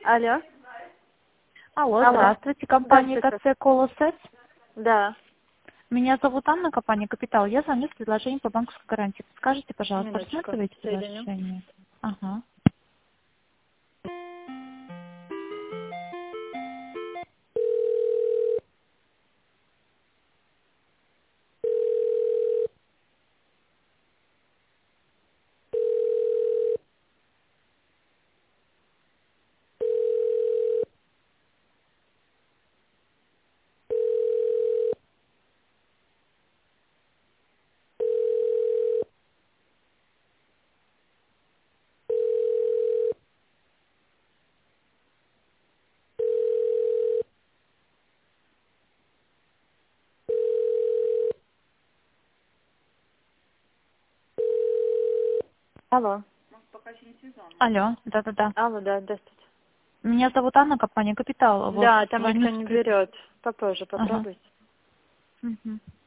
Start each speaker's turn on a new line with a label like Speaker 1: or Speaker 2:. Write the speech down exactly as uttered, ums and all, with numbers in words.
Speaker 1: Алло.
Speaker 2: Алло,
Speaker 1: Алло.
Speaker 2: здравствуйте, компания
Speaker 1: Здравствуйте.
Speaker 2: КЦ Колосет.
Speaker 1: Да.
Speaker 2: Меня зовут Анна, компания Капитал. Я звоню с предложением по банковской гарантии. Скажите, пожалуйста,
Speaker 1: Минуточку.
Speaker 2: рассматриваете
Speaker 1: Соединю.
Speaker 2: предложение? Ага.
Speaker 1: Алло.
Speaker 2: Алло, да-да-да.
Speaker 1: Алло, да, здравствуйте.
Speaker 2: Меня зовут Анна, компания Капитал. Вот
Speaker 1: Да, там
Speaker 2: звоню
Speaker 1: никто
Speaker 2: с...
Speaker 1: не
Speaker 2: пред-
Speaker 1: берет. Попозже
Speaker 2: Ага.
Speaker 1: попробуйте.
Speaker 2: Мгм.